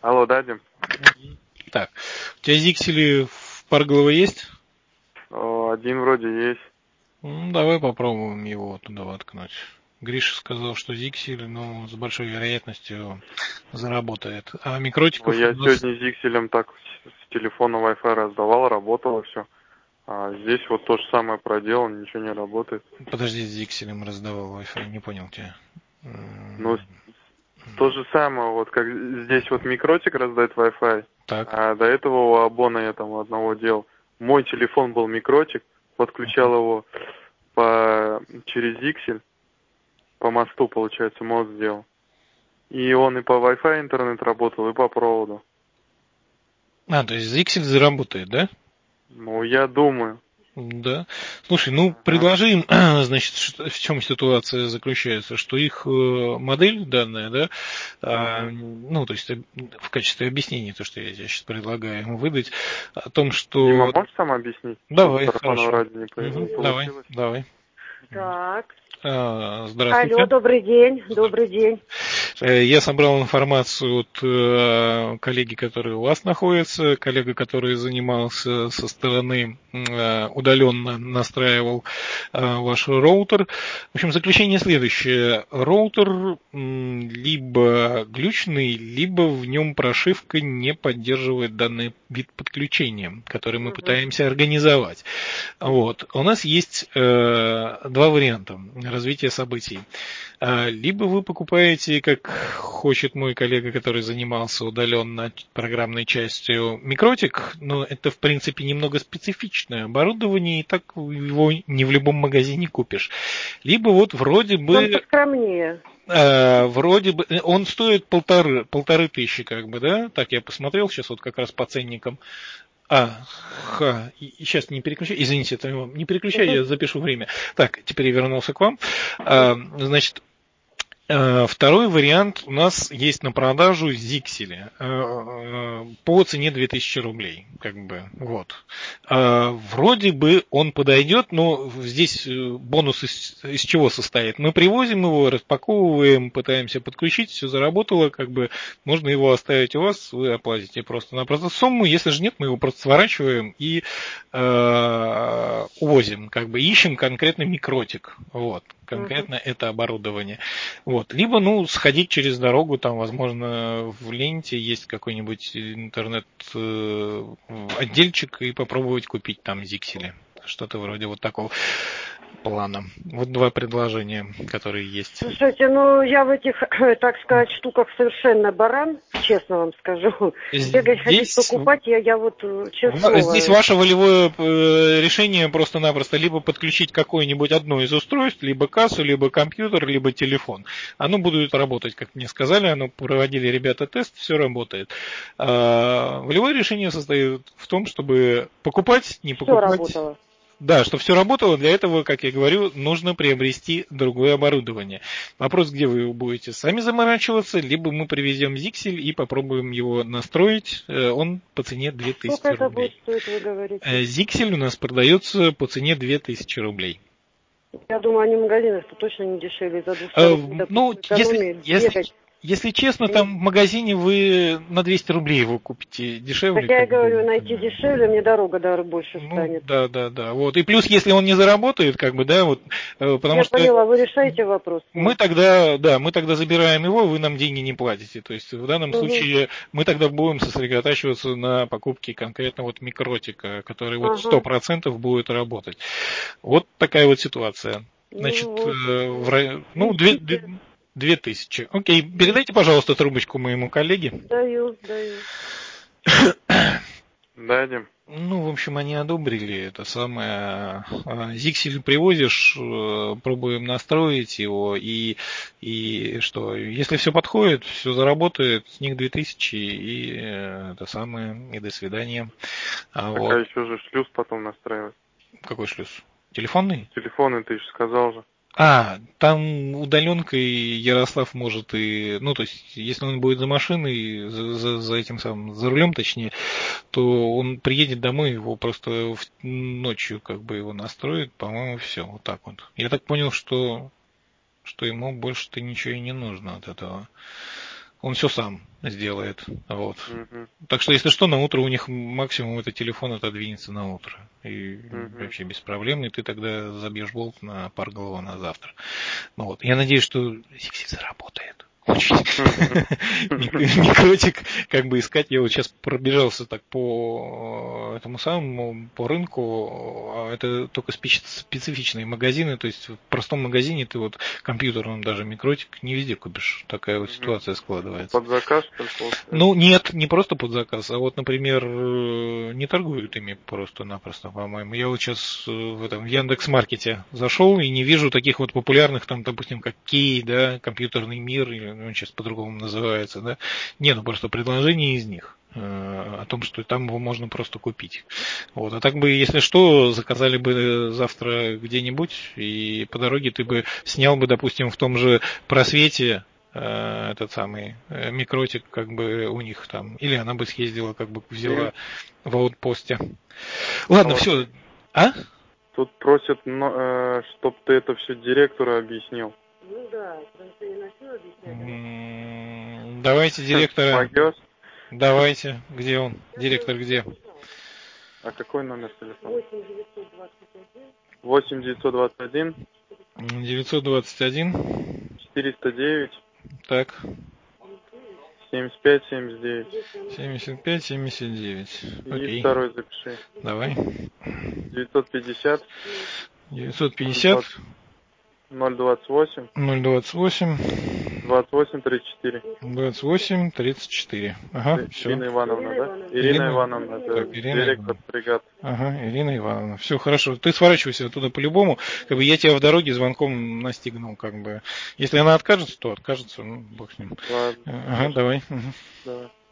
Алло, Дадим. Так, у тебя зиксели в Парголово есть? Один вроде есть. Давай попробуем его туда воткнуть. Гриша сказал, что зиксель, но с большой вероятностью заработает. А микротиков Я у нас... сегодня зикселем так с телефона Wi-Fi раздавал, работало все. А здесь вот то же самое проделал, ничего не работает. Подожди, с зикселем раздавал Wi-Fi, не понял тебя. Ну, то же самое, вот как здесь вот микротик раздает Wi-Fi, Так. а до этого у Абона я там одного делал. Мой телефон был микротик, подключал его через зиксель, по мосту, получается, мост сделал. И он и по Wi-Fi интернет работал, и по проводу. То есть зиксель заработает, да? Ну, я думаю. Да. Слушай, предложи им, значит, в чем ситуация заключается, что их модель данная, да, то есть в качестве объяснения, то, что я тебе сейчас предлагаю ему выдать, о том, что... Дима, можешь сам объяснить? Давай, Сарафановое хорошо. радио не получилось. Давай. Так. Здравствуйте. Алло, добрый день. Добрый день. Я собрал информацию от коллеги, который у вас находится, коллега, который занимался со стороны, удаленно настраивал ваш роутер. В общем, заключение следующее. Роутер либо глючный, либо в нем прошивка не поддерживает данный вид подключения, который мы пытаемся организовать. Вот. У нас есть два варианта развития событий. Либо вы покупаете, как хочет мой коллега, который занимался удаленно программной частью, микротик, но это, в принципе, немного специфичное оборудование, и так его не в любом магазине купишь. Либо вот вроде бы... Он поскромнее. Вроде бы... Он стоит полторы тысячи, как бы, да? Так, я посмотрел сейчас вот как раз по ценникам. Сейчас не переключай. Извините, не переключай, я запишу время. Так, теперь я вернулся к вам. Значит, второй вариант у нас есть на продажу зиксели по цене 2000 рублей. Как бы, вот. Вроде бы он подойдет, но здесь бонус из чего состоит? Мы привозим его, распаковываем, пытаемся подключить, все заработало, как бы можно его оставить у вас, вы оплатите просто-напросто сумму, если же нет, мы его просто сворачиваем и увозим, как бы ищем конкретно микротик, вот, конкретно это оборудование. Вот. Либо, сходить через дорогу, там, возможно, в ленте есть какой-нибудь интернет-отдельчик и попробовать купить там зиксели. Что-то вроде вот такого плана. Вот два предложения, которые есть. Слушайте, я в этих, так сказать, штуках совершенно баран, честно вам скажу. Бегать, ходить, покупать, я вот, честно. Здесь ваше волевое решение просто-напросто либо подключить какое-нибудь одно из устройств, либо кассу, либо компьютер, либо телефон. Оно будет работать, как мне сказали, проводили ребята тест, все работает. Волевое решение состоит в том, чтобы покупать, не покупать. Все работало. Да, чтобы все работало, для этого, как я говорю, нужно приобрести другое оборудование. Вопрос, где вы будете сами заморачиваться, либо мы привезем зиксель и попробуем его настроить. Он по цене 2000 рублей. Сколько это будет стоить, вы говорите? Зиксель у нас продается по цене 2000 рублей. Я думаю, они в магазинах-то точно не дешевле за 200 если честно, там в магазине вы на 200 рублей его купите дешевле. Так я и говорю, найти дешевле, мне дорога больше станет. Да. Вот. И плюс, если он не заработает, потому я что... поняла, вы решаете вопрос. Мы тогда забираем его, вы нам деньги не платите. То есть в данном случае мы тогда будем сосредотачиваться на покупке конкретно вот микротика, который 100% будет работать. Вот такая вот ситуация. Значит, 2000. Окей, передайте, пожалуйста, трубочку моему коллеге. Даю. Дадим. В общем, они одобрили это самое. Зиксель привозишь, пробуем настроить его, и что, если все подходит, все заработает, с них 2000, и это самое, и до свидания. А еще же шлюз потом настраивать. Какой шлюз? Телефонный? Телефонный, ты же сказал же. Там удаленкой Ярослав может и... то есть, если он будет за машиной, за этим самым, за рулем точнее, то он приедет домой, его просто ночью его настроит, по-моему, все, вот так вот. Я так понял, что ему больше-то ничего и не нужно от этого. Он все сам сделает. Вот. Так что, если что, на утро у них максимум этот телефон отодвинется на утро. И вообще без проблем. И ты тогда забьешь болт на пар голова на завтра. Ну, вот. Я надеюсь, что Zixi заработает. Очень. Микротик как бы искать. Я вот сейчас пробежался так по этому самому, по рынку. Это только специфичные магазины. То есть в простом магазине ты вот компьютерном даже микротик не везде купишь. Такая вот ситуация складывается. Под заказ только? Ну, нет, не просто под заказ. А вот, например, не торгуют ими просто-напросто, по-моему. Я вот сейчас в Яндекс.Маркете зашел и не вижу таких вот популярных, там, допустим, как Кей, да, компьютерный мир, или он сейчас по-другому называется, да. Нет, просто предложение из них о том, что там его можно просто купить. Вот. А так бы, если что, заказали бы завтра где-нибудь, и по дороге ты бы снял бы, допустим, в том же Просвете этот самый микротик, как бы у них там, или она бы съездила, как бы взяла в аутпосте. Ладно, все. А? Тут просят, чтобы ты это все директору объяснил. Ну да, просто я начну объяснять. Давайте директора. Могёшь? Давайте. Где он? Директор где? А какой номер телефона? 8 921 921 409 так 75 79. 75 79. Окей. И второй запиши. Давай. 950 028 028 28 34. 28 34. Ага, все. Ирина Ивановна, да? Ирина Ивановна, да. Так, Директор бригад. Ага, Ирина Ивановна. Все хорошо. Ты сворачивайся оттуда по-любому. Как бы я тебя в дороге звонком настигнул, как бы. Если она откажется, то откажется, ну, бог с ним. Ладно. Ага, давай. Давай.